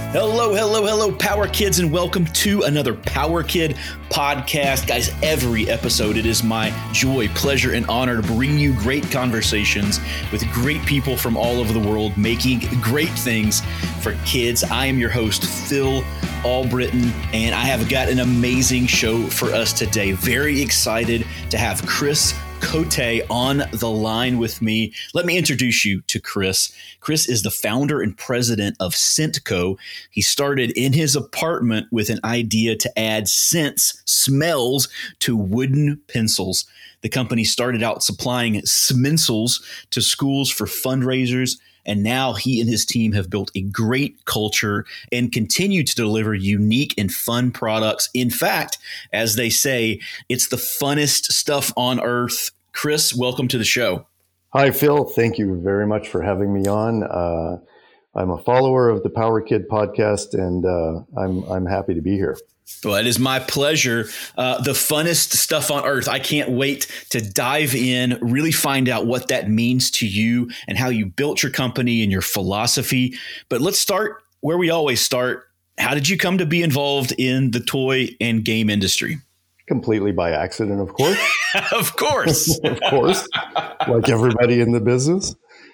Hello, hello, hello, Power Kids, and welcome to another Power Kid podcast. Guys, every episode, it is my joy, pleasure, and honor to bring you great conversations with great people from all over the world making great things for kids. I am your host, Phil Albritton, and I have got an amazing show for us today. Very excited to have Chris Cote on the line with me. Let me introduce you to Chris. Chris is the founder and president of Scentco. He started in his apartment with an idea to add scents, smells to wooden pencils. The company started out supplying Smincels to schools for fundraisers, and now he and his team have built a great culture and continue to deliver unique and fun products. In fact, as they say, it's the funnest stuff on earth. Chris, welcome to the show. Hi, Phil. Thank you very much for having me on. I'm a follower of the Power Kid podcast, and I'm happy to be here. Well, it is my pleasure. The funnest stuff on earth. I can't wait to dive in, really find out what that means to you and how you built your company and your philosophy. But let's start where we always start. How did you come to be involved in the toy and game industry? Completely by accident, of course. Of course. Of course. Like everybody in the business.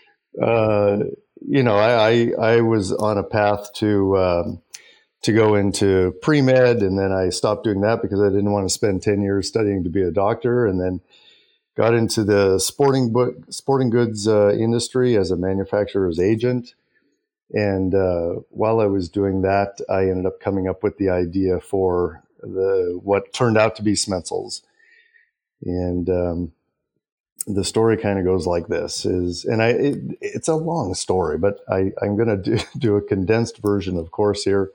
I was on a path to go into pre-med, and then I stopped doing that because I didn't want to spend 10 years studying to be a doctor, and then got into the sporting goods industry as a manufacturer's agent. And while I was doing that, I ended up coming up with the idea for what turned out to be Smincels. And the story kind of goes like this: it's a long story, but I'm going to do a condensed version, of course, here.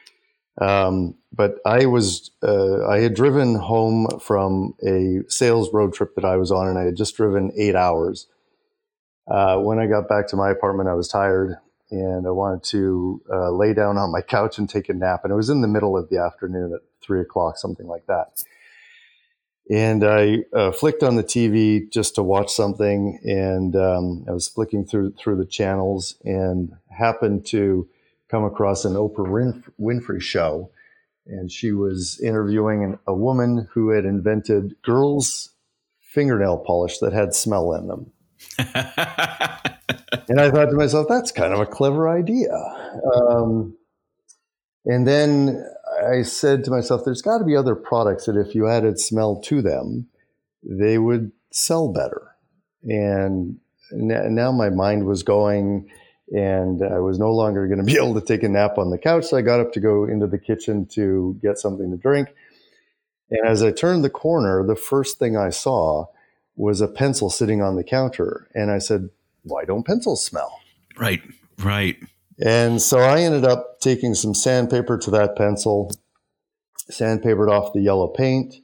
But I had driven home from a sales road trip that I was on, and I had just driven 8 hours. When I got back to my apartment, I was tired, and I wanted to lay down on my couch and take a nap. And it was in the middle of the afternoon at 3:00, something like that. And I flicked on the TV just to watch something, and I was flicking through the channels and happened to come across an Oprah Winfrey show. And she was interviewing a woman who had invented girls' fingernail polish that had smell in them. And I thought to myself, that's kind of a clever idea. And then I said to myself, there's got to be other products that if you added smell to them, they would sell better. And now my mind was going, and I was no longer going to be able to take a nap on the couch. So I got up to go into the kitchen to get something to drink. And as I turned the corner, the first thing I saw was a pencil sitting on the counter. And I said, why don't pencils smell? Right. And so I ended up taking some sandpaper to that pencil, sandpapered off the yellow paint,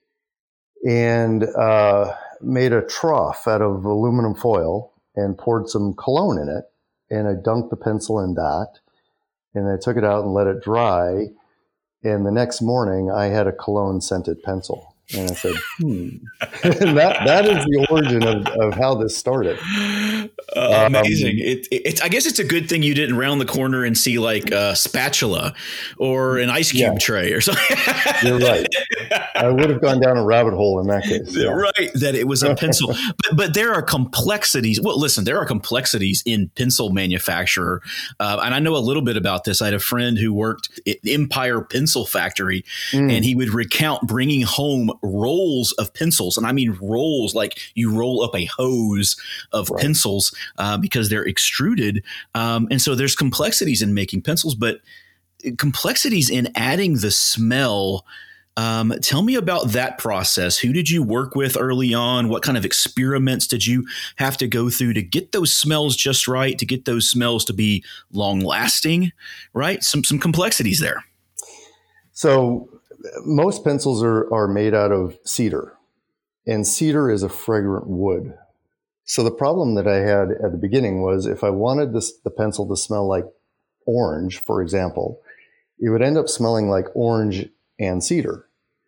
and made a trough out of aluminum foil and poured some cologne in it. And I dunked the pencil in that, and I took it out and let it dry. And the next morning, I had a cologne-scented pencil. And I said, and that is the origin of how this started. Amazing. I guess it's a good thing you didn't round the corner and see like a spatula or an ice cube tray or something. You're right. I would have gone down a rabbit hole in that case. Yeah. Right. That it was a pencil. But there are complexities. Well, listen, there are complexities in pencil manufacturer. And I know a little bit about this. I had a friend who worked at Empire Pencil Factory, and he would recount bringing home rolls of pencils. And I mean rolls, like you roll up a hose of pencils because they're extruded. And so there's complexities in making pencils, but complexities in adding the smell. Tell me about that process. Who did you work with early on? What kind of experiments did you have to go through to get those smells just right, to get those smells to be long lasting, right? Some complexities there. So most pencils are made out of cedar, and cedar is a fragrant wood. So the problem that I had at the beginning was if I wanted the pencil to smell like orange, for example, it would end up smelling like orange and cedar.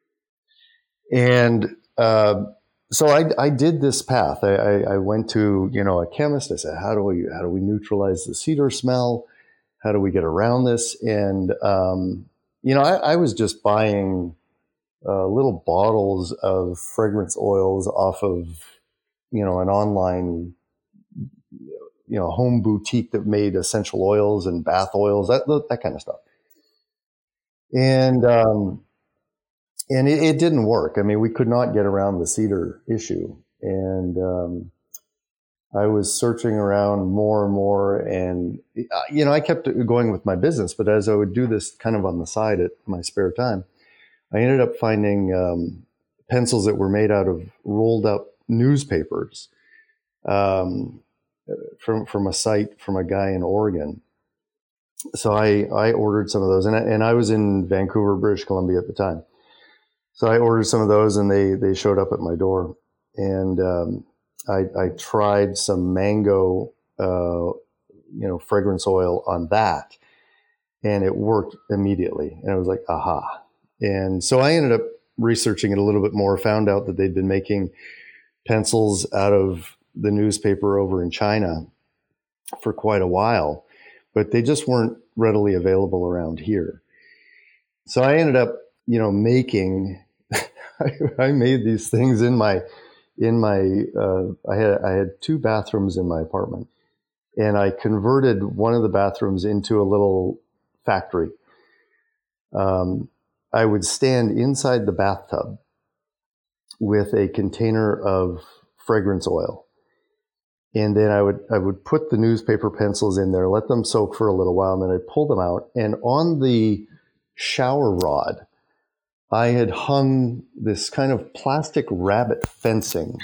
And so I did this path. I went to a chemist. I said, how do we neutralize the cedar smell? how do we get around this? And, I was just buying little bottles of fragrance oils off of, an online, home boutique that made essential oils and bath oils, that kind of stuff. And it didn't work. I mean, we could not get around the cedar issue. And I was searching around more and more. And, I kept going with my business. But as I would do this kind of on the side at my spare time, I ended up finding pencils that were made out of rolled up newspapers from a site from a guy in Oregon. So I ordered some of those, and I was in Vancouver, British Columbia at the time. So I ordered some of those, and they showed up at my door. And I tried some mango, fragrance oil on that, and it worked immediately. And I was like, aha. And so I ended up researching it a little bit more, found out that they'd been making pencils out of the newspaper over in China for quite a while, but they just weren't readily available around here. So I ended up, making, I made these things I had 2 bathrooms in my apartment, and I converted one of the bathrooms into a little factory. I would stand inside the bathtub with a container of fragrance oil. And then I would put the newspaper pencils in there, let them soak for a little while, and then I'd pull them out. And on the shower rod, I had hung this kind of plastic rabbit fencing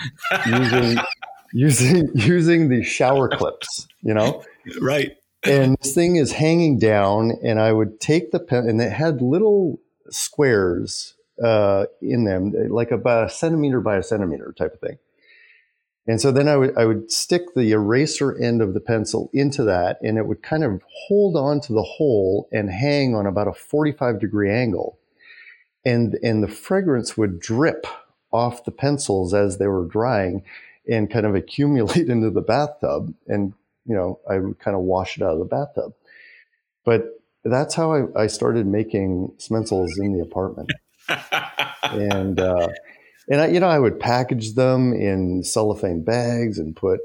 using the shower clips, Right. And this thing is hanging down, and I would take the pen, and it had little squares in them, like about a centimeter by a centimeter type of thing. And so then I would stick the eraser end of the pencil into that, and it would kind of hold on to the hole and hang on about a 45-degree angle. And the fragrance would drip off the pencils as they were drying and kind of accumulate into the bathtub. And, I would kind of wash it out of the bathtub. But that's how I started making Smencils in the apartment. And I would package them in cellophane bags and put,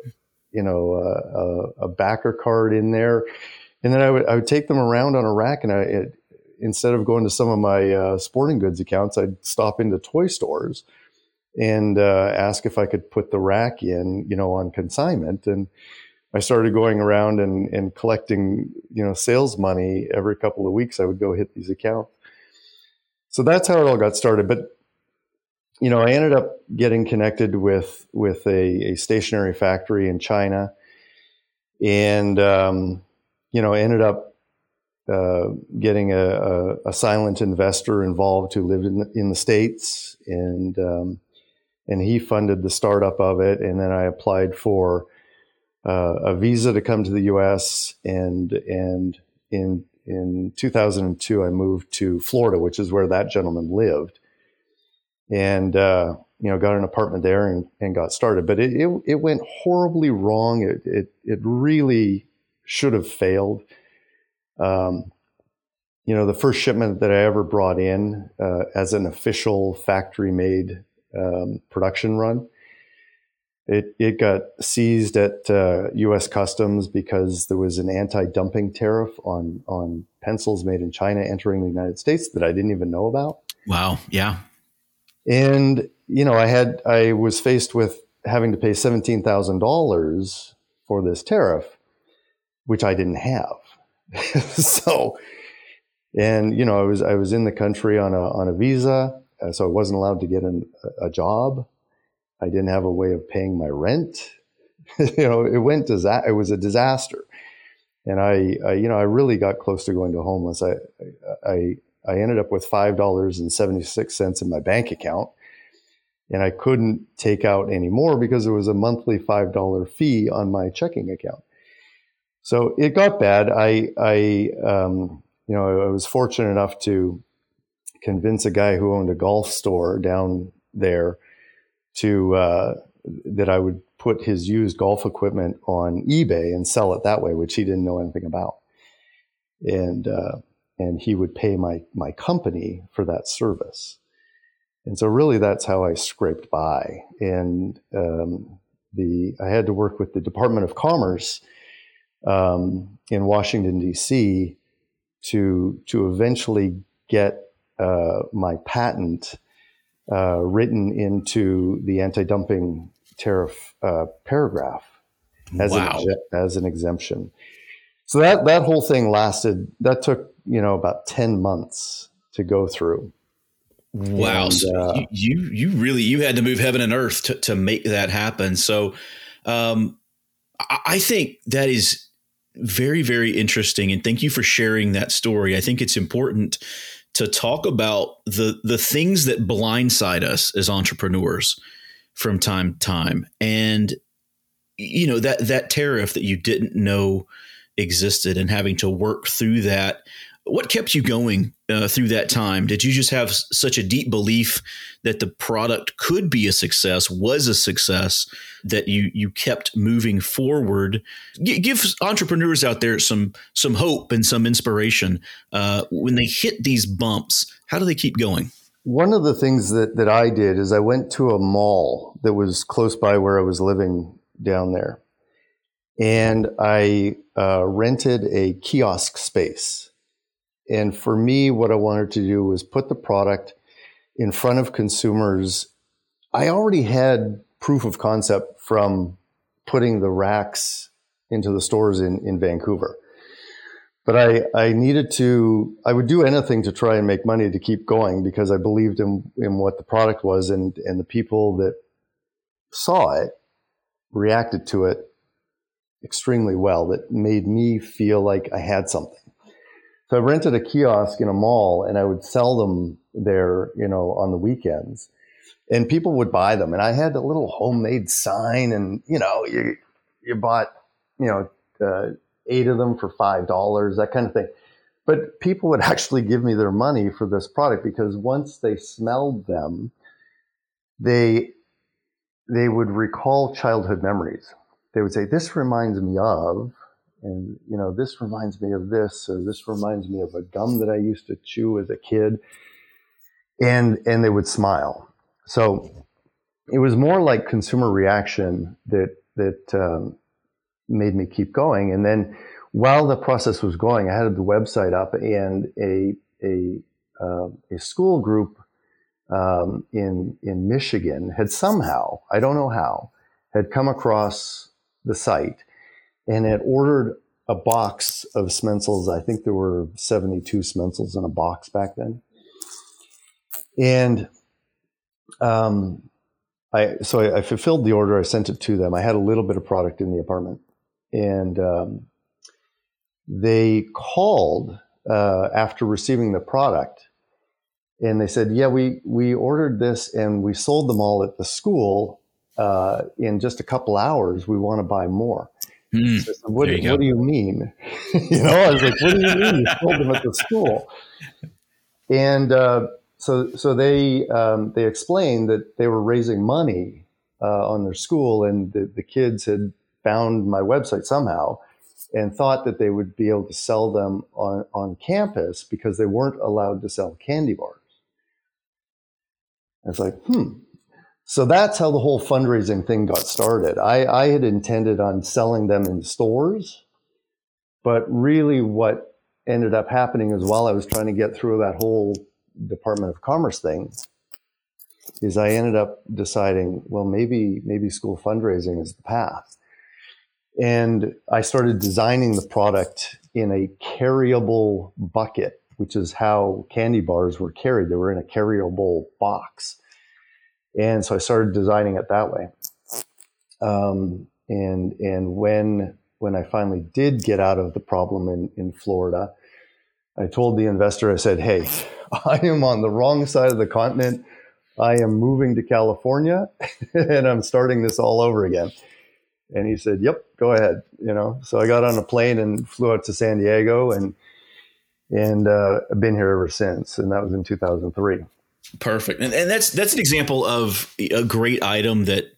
a backer card in there. And then I would take them around on a rack, and instead of going to some of my sporting goods accounts, I'd stop into toy stores and ask if I could put the rack in, on consignment. And I started going around and collecting, sales money every couple of weeks. I would go hit these accounts. So that's how it all got started. But, I ended up getting connected with a stationery factory in China, and, ended up getting a silent investor involved who lived in the States, and he funded the startup of it. And then I applied for a visa to come to the U.S. and in 2002 I moved to Florida, which is where that gentleman lived, and got an apartment there and got started. But it went horribly wrong. It really should have failed. The first shipment that I ever brought in as an official factory made production run, it got seized at U.S. Customs because there was an anti-dumping tariff on pencils made in China entering the United States that I didn't even know about. Wow. Yeah. And, I was faced with having to pay $17,000 for this tariff, which I didn't have. So, and, I was in the country on a visa, so I wasn't allowed to get a job. I didn't have a way of paying my rent. It was a disaster. And I really got close to going to homeless. I ended up with $5.76 in my bank account, and I couldn't take out any more because there was a monthly $5 fee on my checking account. So it got bad. I was fortunate enough to convince a guy who owned a golf store down there that I would put his used golf equipment on eBay and sell it that way, which he didn't know anything about. and he would pay my company for that service. And so really that's how I scraped by. And I had to work with the Department of Commerce in Washington, D.C. to eventually get my patent written into the anti-dumping tariff paragraph as an exemption. So that whole thing took about 10 months to go through. Wow. And, so you had to move heaven and earth to make that happen. So I think that is very, very interesting. And thank you for sharing that story. I think it's important to talk about the things that blindside us as entrepreneurs from time to time. And, that tariff that you didn't know existed and having to work through that. What kept you going through that time? Did you just have such a deep belief that the product could be a success, was a success, that you kept moving forward? Give entrepreneurs out there some hope and some inspiration. When they hit these bumps, how do they keep going? One of the things that I did is I went to a mall that was close by where I was living down there. And I rented a kiosk space. And for me, what I wanted to do was put the product in front of consumers. I already had proof of concept from putting the racks into the stores in Vancouver. But I would do anything to try and make money to keep going because I believed in what the product was, and the people that saw it reacted to it extremely well. That made me feel like I had something. So I rented a kiosk in a mall and I would sell them there, on the weekends, and people would buy them. And I had a little homemade sign, and, you bought, 8 of them for $5, that kind of thing. But people would actually give me their money for this product because once they smelled them, they would recall childhood memories. They would say, this reminds me of, and, this reminds me of this, or this reminds me of a gum that I used to chew as a kid. And they would smile. So it was more like consumer reaction that made me keep going. And then while the process was going, I had the website up, and a school group in Michigan had somehow, I don't know how, had come across the site and had ordered a box of Smensals. I think there were 72 Smensals in a box back then. And I fulfilled the order. I sent it to them. I had a little bit of product in the apartment. And they called after receiving the product. And they said, yeah, we ordered this and we sold them all at the school in just a couple hours. We want to buy more. So I said, what do you mean? I was like, what do you mean you sold them at the school? And so they explained that they were raising money on their school, and the kids had found my website somehow and thought that they would be able to sell them on campus because they weren't allowed to sell candy bars. And it's like, So that's how the whole fundraising thing got started. I had intended on selling them in stores, but really what ended up happening is while I was trying to get through that whole Department of Commerce thing, is I ended up deciding, well, maybe school fundraising is the path. And I started designing the product in a carryable bucket, which is how candy bars were carried. They were in a carryable box. And so I started designing it that way. And when I finally did get out of the problem in Florida, I told the investor, I said, hey, I am on the wrong side of the continent. I am moving to California and I'm starting this all over again. And he said, yep, go ahead. So I got on a plane and flew out to San Diego and I've been here ever since. And that was in 2003. Perfect. And that's an example of a great item that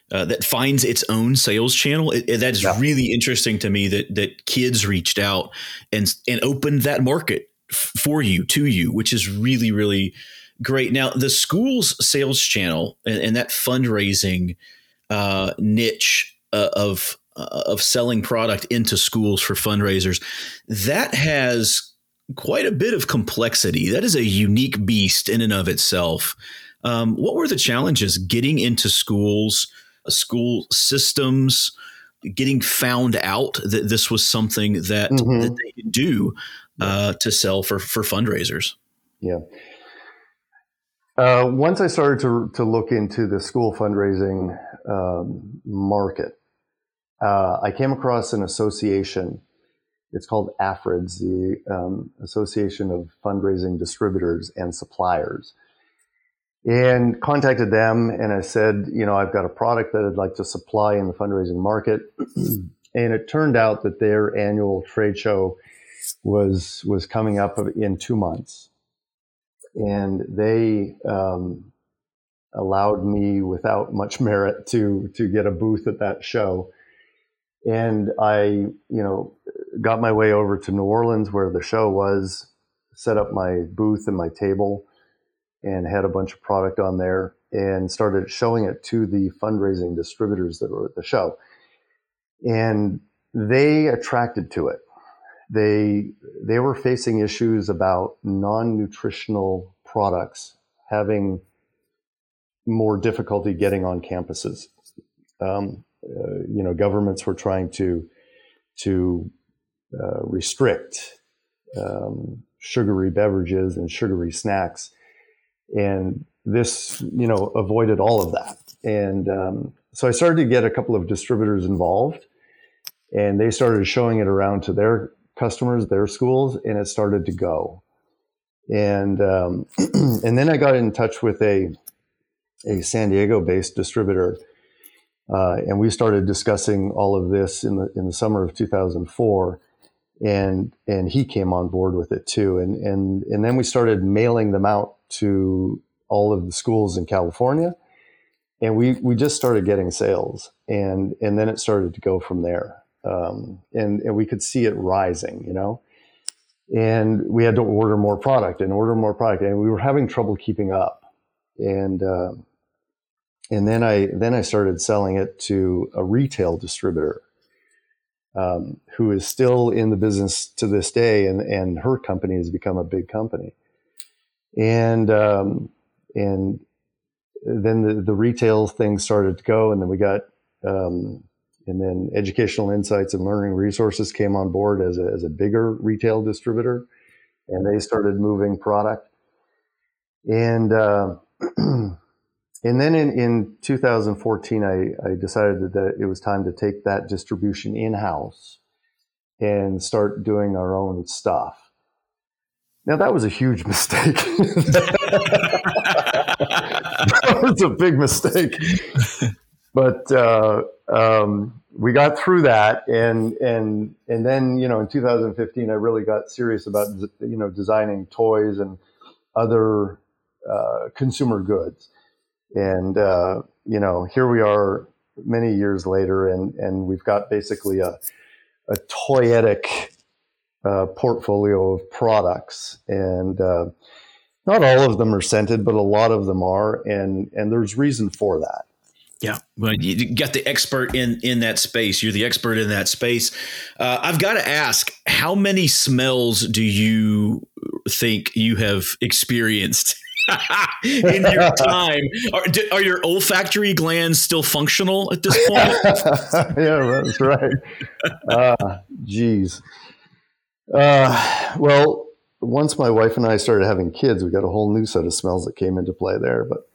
that finds its own sales channel. That's really interesting to me that kids reached out and opened that market for you, to you, which is really, really great. Now, the school's sales channel and that fundraising niche of selling product into schools for fundraisers, that has quite a bit of complexity. That is a unique beast in and of itself. What were the challenges getting into schools, school systems, getting found out that this was something that they could do to sell for fundraisers? Yeah. Once I started to look into the school fundraising market, I came across an association. It's called AFRIDS, the Association of Fundraising Distributors and Suppliers, and contacted them. And I said, I've got a product that I'd like to supply in the fundraising market. And it turned out that their annual trade show was coming up in 2 months. And they allowed me, without much merit, to get a booth at that show. And I, got my way over to New Orleans where the show was, set up my booth and my table, and had a bunch of product on there, and started showing it to the fundraising distributors that were at the show. And they attracted to it. They were facing issues about non-nutritional products having more difficulty getting on campuses. Governments were trying to restrict sugary beverages and sugary snacks, and this avoided all of that. And so I started to get a couple of distributors involved, and they started showing it around to their customers, their schools, and it started to go. And and then I got in touch with a San Diego-based distributor, and we started discussing all of this in the summer of 2004. And he came on board with it too. And then we started mailing them out to all of the schools in California, and we just started getting sales, and then it started to go from there. And we could see it rising, and we had to order more product, and we were having trouble keeping up. And then I started selling it to a retail distributor, who is still in the business to this day, and her company has become a big company. And then the retail thing started to go, and then we got, and then Educational Insights and Learning Resources came on board as a bigger retail distributor, and they started moving product. And then in 2014, I decided that it was time to take that distribution in-house and start doing our own stuff. Now, that was a huge mistake. That was a big mistake. But we got through that, and then in 2015, I really got serious about designing toys and other consumer goods. And here we are many years later, and we've got basically a toyetic portfolio of products, and not all of them are scented, but a lot of them are, and there's reason for that. Yeah, well, you got the expert in that space. You're the expert in that space. I've got to ask, how many smells do you think you have experienced in your time? Are your olfactory glands still functional at this point? Yeah, that's right. Geez. Well, once my wife and I started having kids, we got a whole new set of smells that came into play there. But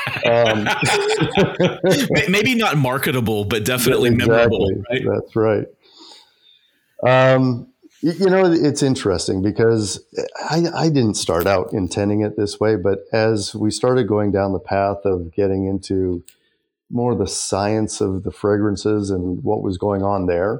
maybe not marketable, but definitely memorable. Right? That's right. It's interesting because I didn't start out intending it this way, but as we started going down the path of getting into more the science of the fragrances and what was going on there,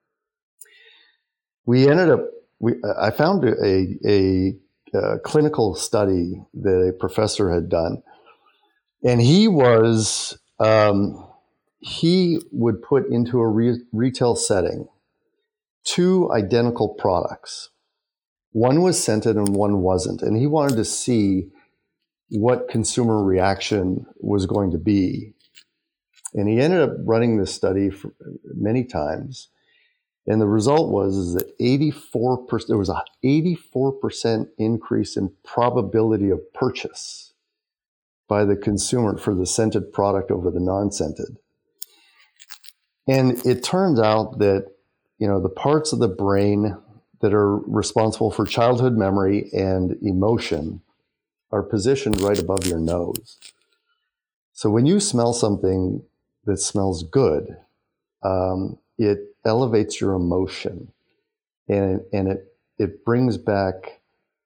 I found a clinical study that a professor had done, and he he would put into a retail setting 2 identical products. One was scented and one wasn't. And he wanted to see what consumer reaction was going to be. And he ended up running this study for many times. And the result was that 84%, there was an 84% increase in probability of purchase by the consumer for the scented product over the non-scented. And it turns out that, the parts of the brain that are responsible for childhood memory and emotion are positioned right above your nose. So when you smell something that smells good, it elevates your emotion, and it brings back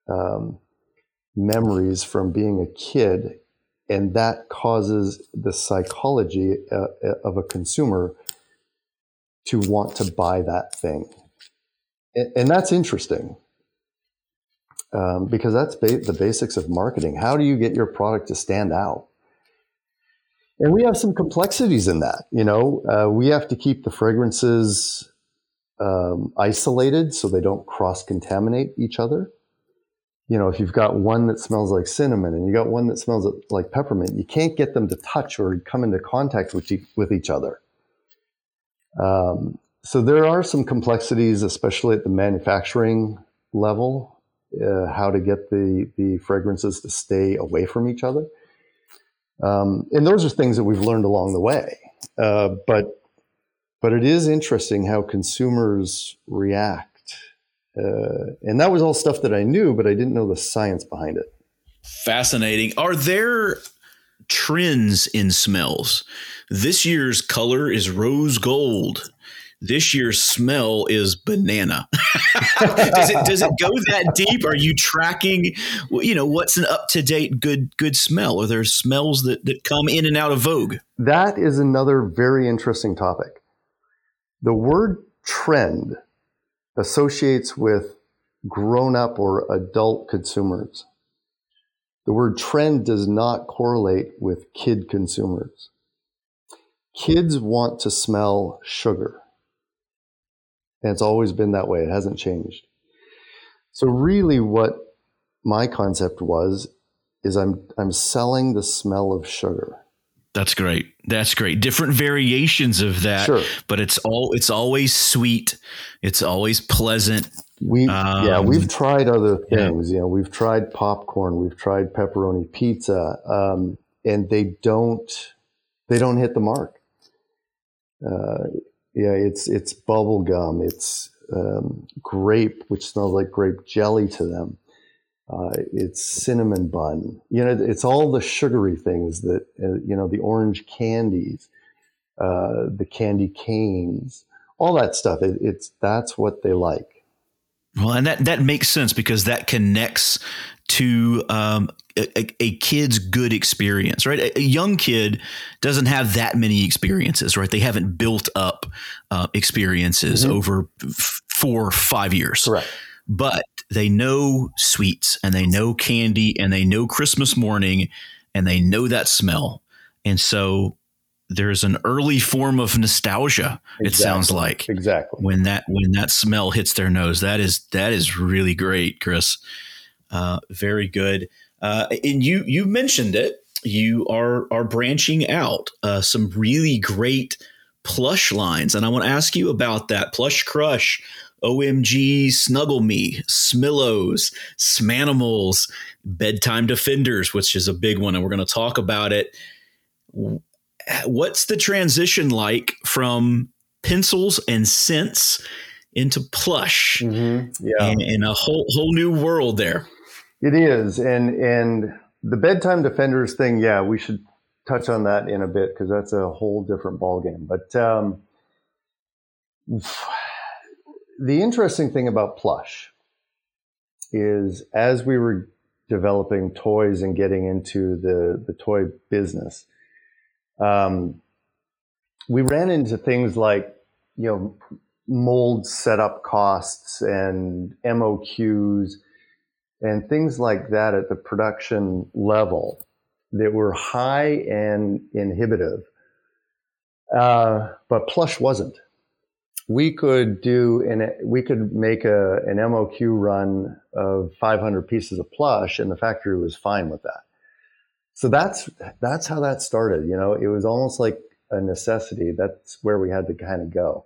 memories from being a kid, and that causes the psychology of a consumer to want to buy that thing. And that's interesting, because that's the basics of marketing. How do you get your product to stand out? And we have some complexities in that. We have to keep the fragrances isolated so they don't cross-contaminate each other. If you've got one that smells like cinnamon and you got one that smells like peppermint, you can't get them to touch or come into contact with each other. So there are some complexities, especially at the manufacturing level, how to get the fragrances to stay away from each other. And those are things that we've learned along the way. But it is interesting how consumers react. And that was all stuff that I knew, but I didn't know the science behind it. Fascinating. Are there trends in smells? This year's color is rose gold. This year's smell is banana. Does it go that deep? Are you tracking, what's an up-to-date good smell? Are there smells that come in and out of vogue? That is another very interesting topic. The word trend associates with grown-up or adult consumers. The word trend does not correlate with kid consumers. Kids want to smell sugar. And it's always been that way. It hasn't changed. So really what my concept is I'm selling the smell of sugar. That's great. That's great. Different variations of that, sure. But it's always sweet. It's always pleasant. We've tried other things. Yeah. We've tried popcorn. We've tried pepperoni pizza, and they don't hit the mark. It's bubble gum. It's grape, which smells like grape jelly to them. It's cinnamon bun. It's all the sugary things that, the orange candies, the candy canes, all that stuff. That's what they like. Well, and that makes sense because that connects to a kid's good experience, right? A young kid doesn't have that many experiences, right? They haven't built up experiences over 4 or 5 years. Correct. But they know sweets and they know candy and they know Christmas morning and they know that smell. And so there's an early form of nostalgia. Exactly. It sounds like when that smell hits their nose. That is really great, Chris. Very good. And you mentioned it. You are branching out some really great plush lines, and I want to ask you about that. Plush Crush, OMG, Snuggle Me, Smillows, Smanimals, Bedtime Defenders, which is a big one, and we're going to talk about it. What's the transition like from pencils and scents into plush? Mm-hmm. Yeah, in a whole new world there. It is, and the Bedtime Defenders thing. Yeah, we should touch on that in a bit because that's a whole different ballgame. But the interesting thing about plush is, as we were developing toys and getting into the toy business, we ran into things like, mold setup costs and MOQs and things like that at the production level that were high and inhibitive But plush wasn't. We could make an MOQ run of 500 pieces of plush, and the factory was fine with that. So that's how that started. You know, it was almost like a necessity. That's where we had to kind of go.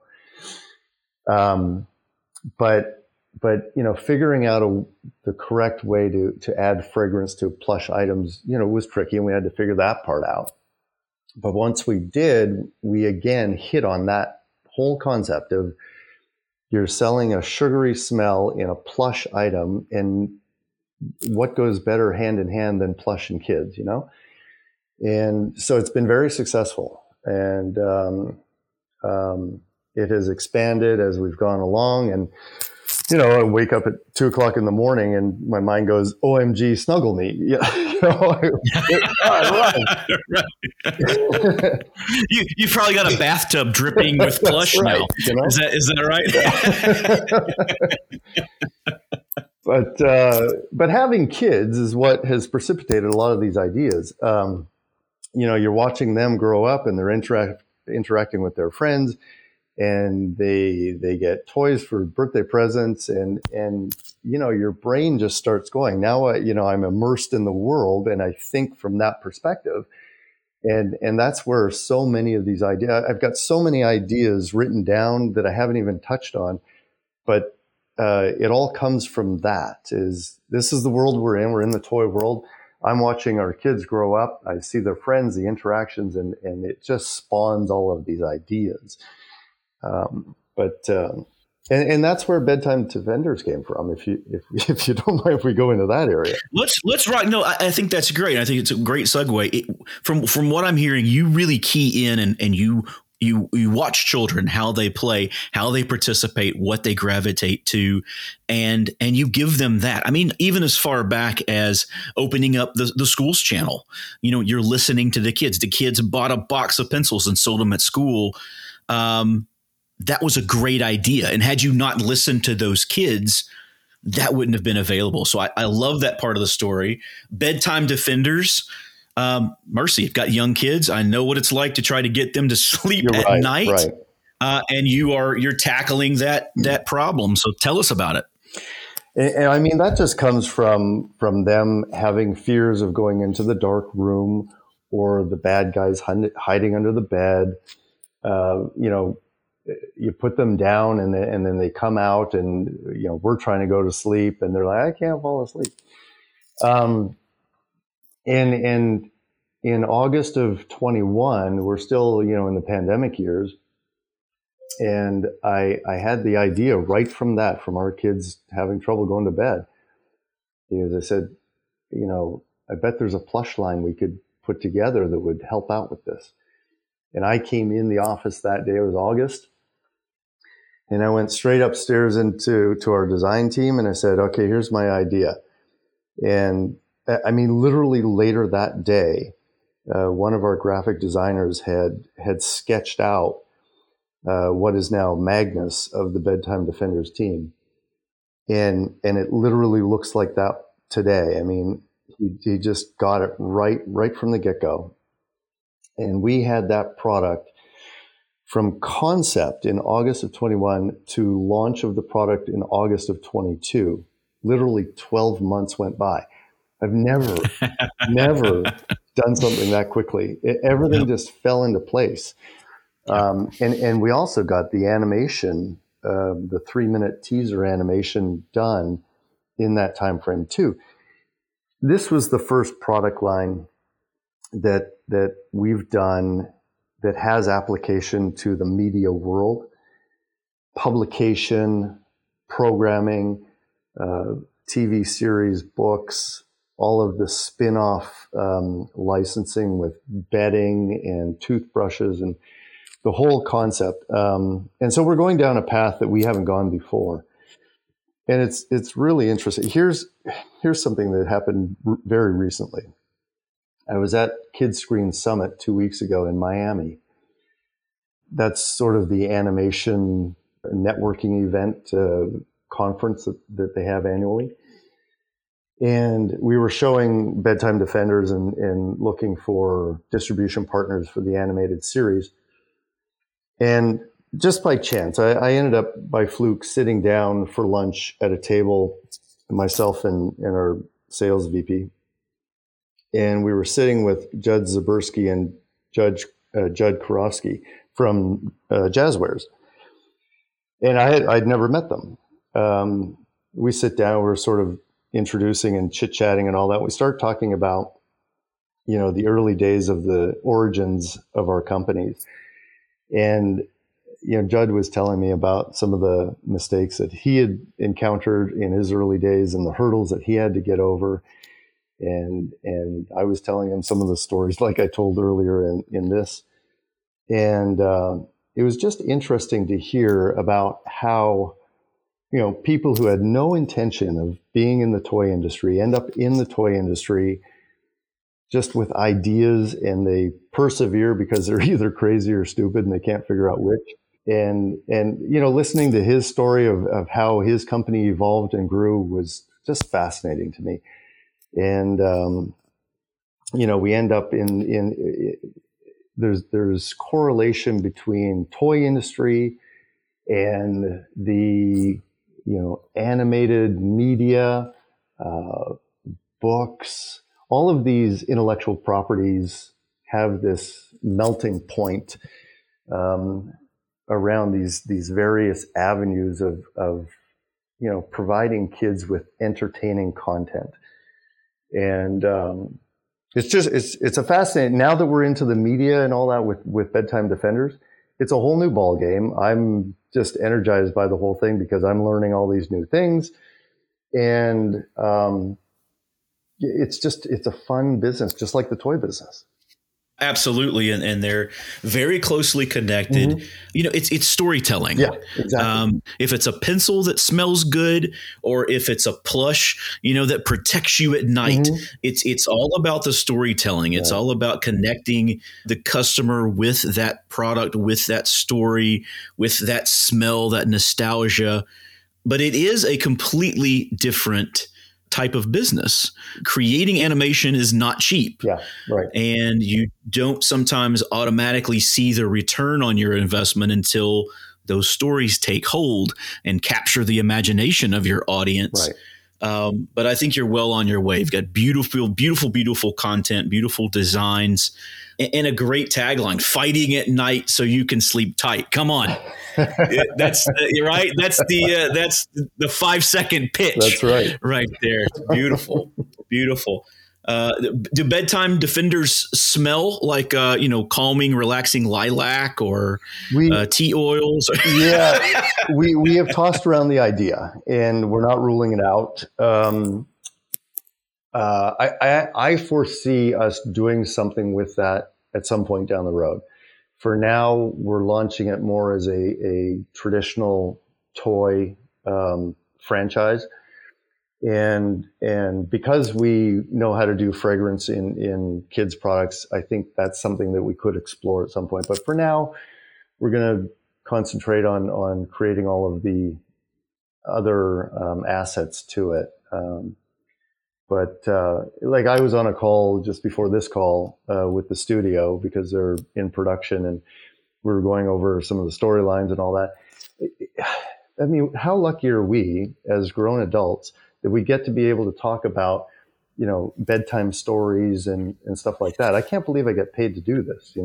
But you know, figuring out the correct way to add fragrance to plush items, you know, was tricky, and we had to figure that part out. But once we did, we again hit on that whole concept of you're selling a sugary smell in a plush item, and what goes better hand in hand than plush and kids, you know? And so it's been very successful, and it has expanded as we've gone along. And you know, I wake up at 2:00 in the morning and my mind goes, "OMG, snuggle me!" You know, you probably got a bathtub dripping with plush right, now. You know? Is that right? But having kids is what has precipitated a lot of these ideas. You know, you're watching them grow up, and they're interacting with their friends, and they get toys for birthday presents, and you know, your brain just starts going. Now, you know, I'm immersed in the world, and I think from that perspective, and that's where so many of these ideas. I've got so many ideas written down that I haven't even touched on, but it all comes from that. This is the world we're in. We're in the toy world. I'm watching our kids grow up. I see their friends, the interactions, and it just spawns all of these ideas. And that's where Bedtime Defenders came from. If you don't mind, if we go into that area, let's rock. No, I think that's great. I think it's a great segue. From what I'm hearing, you really key in and you watch children, how they play, how they participate, what they gravitate to, and you give them that. I mean, even as far back as opening up the schools channel, you know, you're listening to the kids. The kids bought a box of pencils and sold them at school. That was a great idea. And had you not listened to those kids, that wouldn't have been available. So I love that part of the story. Bedtime Defenders, Mercy, you've got young kids. I know what it's like to try to get them to sleep at night. Right. And you're tackling that problem. So tell us about it. And I mean, that just comes from them having fears of going into the dark room, or the bad guys hiding under the bed. You know, you put them down, and then they come out, and you know, we're trying to go to sleep, and they're like, "I can't fall asleep." And in August of 21, we're still, you know, in the pandemic years, and I had the idea right from our kids having trouble going to bed. Because I said, you know, I bet there's a plush line we could put together that would help out with this. And I came in the office that day. It was August. And I went straight upstairs to our design team, and I said, "Okay, here's my idea." And I mean, literally later that day, one of our graphic designers had sketched out what is now Magnus of the Bedtime Defenders team. And it literally looks like that today. I mean, he just got it right from the get-go. And we had that product from concept in August of 21 to launch of the product in August of 22. Literally 12 months went by. I've never done something that quickly. Everything just fell into place. And we also got the animation, the 3-minute teaser animation done in that time frame too. This was the first product line that we've done that has application to the media world, publication, programming, TV series, books, all of the spin-off licensing with bedding and toothbrushes and the whole concept. And so we're going down a path that we haven't gone before. And it's really interesting. Here's something that happened very recently. I was at Kidscreen Summit 2 weeks ago in Miami. That's sort of the animation networking event conference that they have annually. And we were showing Bedtime Defenders and looking for distribution partners for the animated series. And just by chance, I ended up by fluke sitting down for lunch at a table, myself and our sales VP. And we were sitting with Judd Zabersky and Judd Karofsky from Jazzwares. And I'd never met them. We sit down, we're sort of introducing and chit-chatting and all that. We start talking about, the early days of the origins of our companies. And, Judd was telling me about some of the mistakes that he had encountered in his early days and the hurdles that he had to get over. And I was telling him some of the stories like I told earlier in this. And it was just interesting to hear about how, people who had no intention of being in the toy industry end up in the toy industry just with ideas, and they persevere because they're either crazy or stupid and they can't figure out which. And listening to his story of how his company evolved and grew was just fascinating to me. And, we end up in there's correlation between toy industry and the, animated media, books. All of these intellectual properties have this melting point around these various avenues of providing kids with entertaining content. And it's a fascinating, now that we're into the media and all that with Bedtime Defenders, it's a whole new ball game. I'm just energized by the whole thing because I'm learning all these new things. And it's a fun business, just like the toy business. Absolutely. And they're very closely connected. Mm-hmm. It's storytelling. Yeah, exactly. If it's a pencil that smells good, or if it's a plush, that protects you at night, mm-hmm. it's all about the storytelling. It's all about connecting the customer with that product, with that story, with that smell, that nostalgia. But it is a completely different type of business. Creating animation is not cheap. Yeah, right. And you don't sometimes automatically see the return on your investment until those stories take hold and capture the imagination of your audience. Right. But I think you're well on your way. You've got beautiful, beautiful, beautiful content, beautiful designs, and a great tagline: fighting at night so you can sleep tight. Come on. That's right. That's the 5-second pitch. That's right. Right there. It's beautiful. Beautiful. Do Bedtime Defenders smell like, calming, relaxing lilac or tea oils? Yeah, we have tossed around the idea, and we're not ruling it out. I foresee us doing something with that at some point down the road. For now, we're launching it more as a traditional toy franchise. And because we know how to do fragrance in kids' products, I think that's something that we could explore at some point. But for now, we're going to concentrate on creating all of the other assets to it. But I was on a call just before this call with the studio because they're in production, and we were going over some of the storylines and all that. I mean, how lucky are we as grown adults that we get to be able to talk about, bedtime stories and stuff like that? I can't believe I get paid to do this,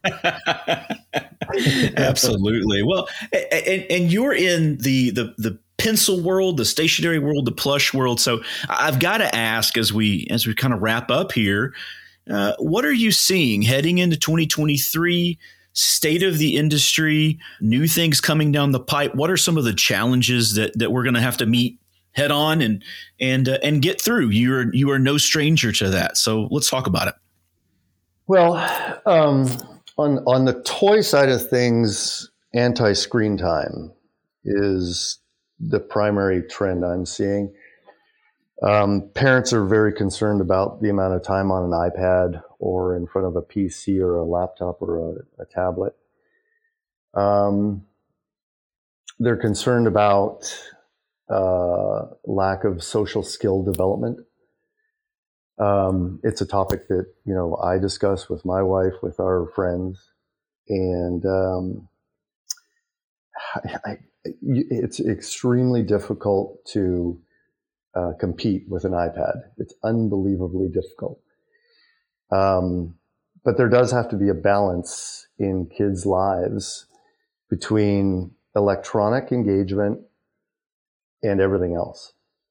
Absolutely. Well, and you're in the pencil world, the stationery world, the plush world. So I've got to ask, as we kind of wrap up here, what are you seeing heading into 2023? State of the industry, new things coming down the pipe. What are some of the challenges that we're going to have to meet head on and get through? You are no stranger to that. So let's talk about it. Well, on the toy side of things, anti-screen time is the primary trend I'm seeing. Parents are very concerned about the amount of time on an iPad or in front of a PC or a laptop or a tablet. They're concerned about lack of social skill development. It's a topic that, I discuss with my wife, with our friends. And it's extremely difficult to compete with an iPad. It's unbelievably difficult. But there does have to be a balance in kids' lives between electronic engagement and everything else.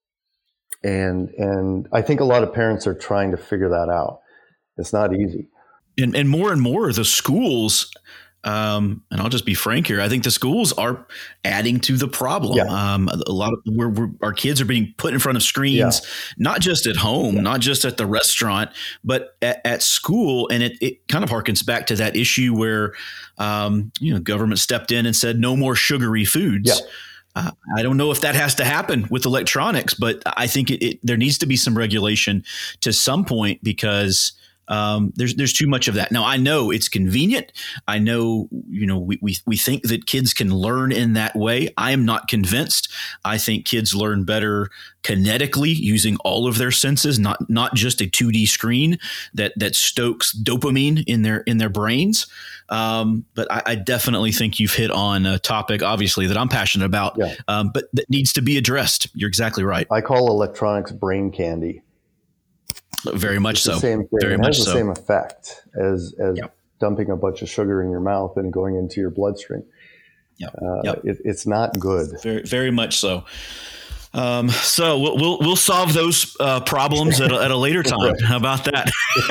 And I think a lot of parents are trying to figure that out. It's not easy. And more the schools, and I'll just be frank here, I think the schools are adding to the problem. Yeah. A lot of our kids are being put in front of screens, not just at home, not just at the restaurant, but at school. And it kind of harkens back to that issue where, government stepped in and said, no more sugary foods. Yeah. I don't know if that has to happen with electronics, but I think there needs to be some regulation to some point, because there's too much of that. Now, I know it's convenient. I know, we think that kids can learn in that way. I am not convinced. I think kids learn better kinetically using all of their senses, not just a 2D screen that stokes dopamine in their brains. But I definitely think you've hit on a topic, obviously, that I'm passionate about, but that needs to be addressed. You're exactly right. I call electronics brain candy. Very much so. The same thing. Very it much has the so. same effect as dumping a bunch of sugar in your mouth and going into your bloodstream. It's not good. Very, very much so. So we'll solve those problems at a later time. How about that?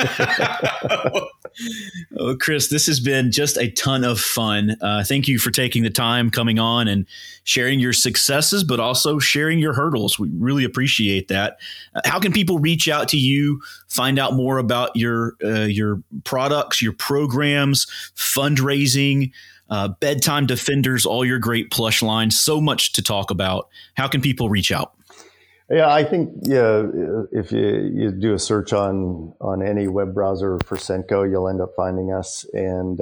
Oh, Chris, this has been just a ton of fun. Thank you for taking the time, coming on and sharing your successes, but also sharing your hurdles. We really appreciate that. How can people reach out to you, find out more about your products, your programs, fundraising, Bedtime Defenders, all your great plush lines, so much to talk about. How can people reach out? Yeah, I think if you do a search on any web browser for Scentco, you'll end up finding us. And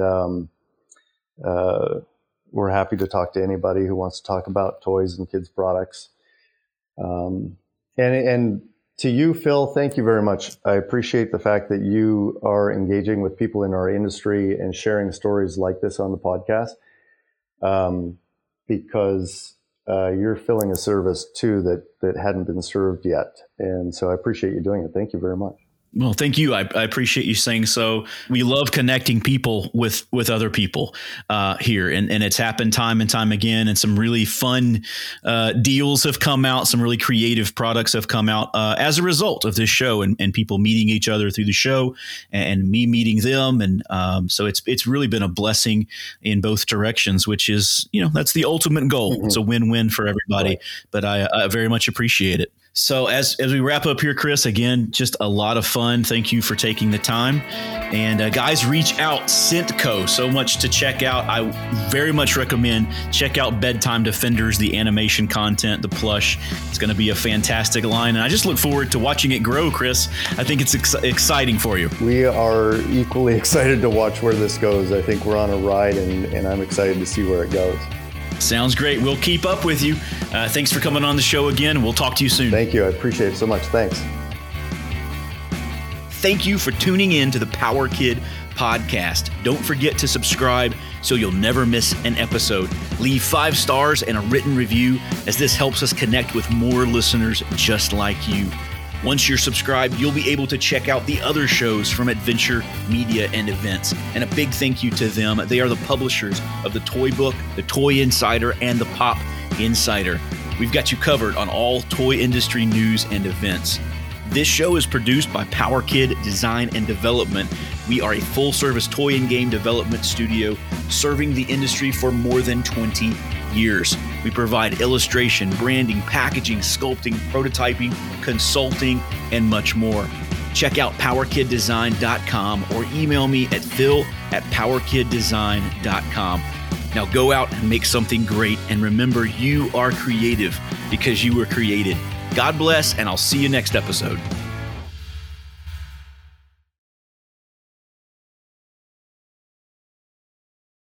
we're happy to talk to anybody who wants to talk about toys and kids products. And to you, Phil, thank you very much. I appreciate the fact that you are engaging with people in our industry and sharing stories like this on the podcast, because you're filling a service too that hadn't been served yet. And so I appreciate you doing it. Thank you very much. Well, thank you. I appreciate you saying so. We love connecting people with other people here, and it's happened time and time again. And some really fun deals have come out. Some really creative products have come out as a result of this show, and people meeting each other through the show, and me meeting them. And so it's really been a blessing in both directions, which is, that's the ultimate goal. Mm-hmm. It's a win-win for everybody. Right. But I very much appreciate it. So as we wrap up here, Chris, again, just a lot of fun. Thank you for taking the time. And guys, reach out. Scentco, so much to check out. I very much recommend check out Bedtime Defenders, the animation content, the plush. It's going to be a fantastic line. And I just look forward to watching it grow, Chris. I think it's exciting for you. We are equally excited to watch where this goes. I think we're on a ride, and I'm excited to see where it goes. Sounds great. We'll keep up with you. Thanks for coming on the show again. We'll talk to you soon. Thank you. I appreciate it so much. Thanks. Thank you for tuning in to the Power Kid podcast. Don't forget to subscribe so you'll never miss an episode. Leave 5 stars and a written review, as this helps us connect with more listeners just like you. Once you're subscribed, you'll be able to check out the other shows from Adventure Media and Events. And a big thank you to them. They are the publishers of the Toy Book, the Toy Insider, and the Pop Insider. We've got you covered on all toy industry news and events. This show is produced by Power Kid Design and Development. We are a full-service toy and game development studio serving the industry for more than 20 years. We provide illustration, branding, packaging, sculpting, prototyping, consulting, and much more. Check out powerkiddesign.com or email me at phil@powerkiddesign.com. Now go out and make something great, and remember, you are creative because you were created. God bless, and I'll see you next episode.